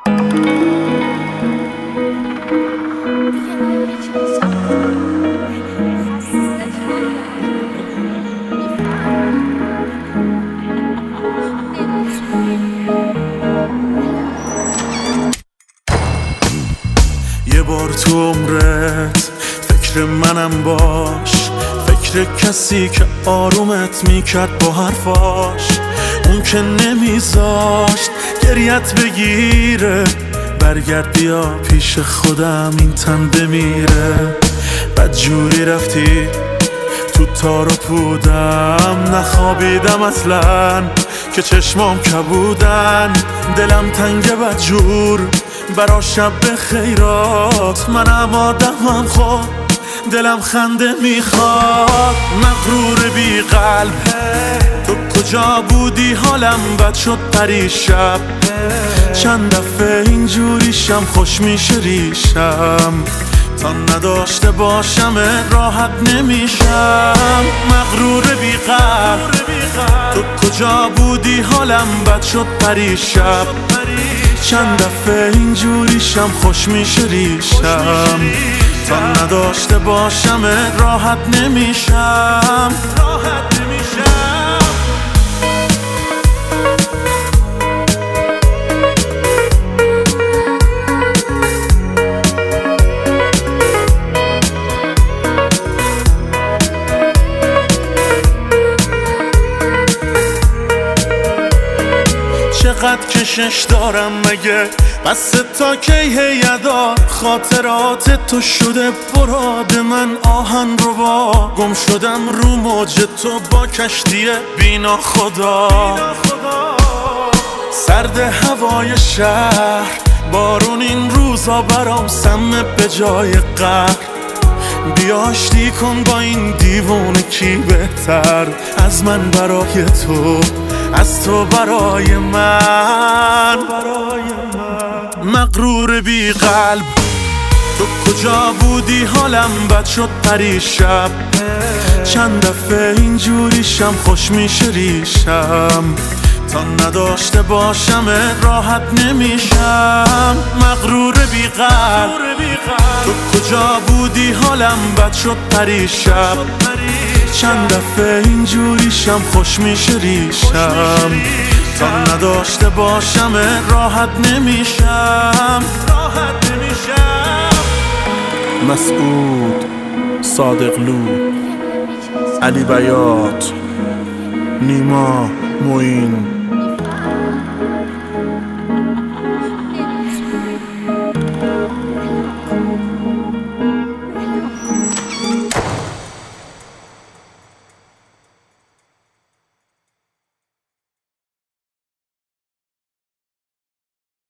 یه بار تو عمرت فکر منم باش، فکر کسی که آرومت میکرد با حرفاش، اون که نمیذاشت گریت بگیره. برگرد بیا پیش خودم این تن بمیره. بدجوری رفتی تو تار و پودم، نخوابیدم اصلا که چشمام کبودن. دلم تنگ بدجور برا شب خیرات، منم آدمم خود دلم خنده میخواد. مغرور بی قلب تو کجا بودی؟ حالم بد شد پریشب، چند دفعه اینجوریشم خوش میشه ریشم. تا نداشته باشم راحت نمیشم. مغرور بی قلب تو کجا بودی؟ حالم بد شد پریشب، چند دفعه اینجوریشم خوش میشه ریشم. تا نداشته باشم راحت نمیشم. چقدر کشش دارم مگه؟ بس تا کی هیدا؟ خاطرات تو شده براد من آهن رو با. گم شدم رو موج تو با کشتی بینا خدا. سرد هوای شهر، بارون این روزا برام سمه به جای قهر. بیا آشتی کن با این دیوونه، کی بهتر از من برای تو، از تو برای من. مغرور بی قلب تو کجا بودی؟ حالم بد شد پریشب، چند دفعه اینجوریشم خوش میشه ریشم. تا نداشته باشم راحت نمیشم. مغرور بی قلب تو کجا بودی؟ حالم بد شد پریشب، چند دفعه اینجوریشم خوش میشه ریشم. تا نداشته باشم راحت نمیشم. مسعود، صادقلو، علی بیات، نیما، معین.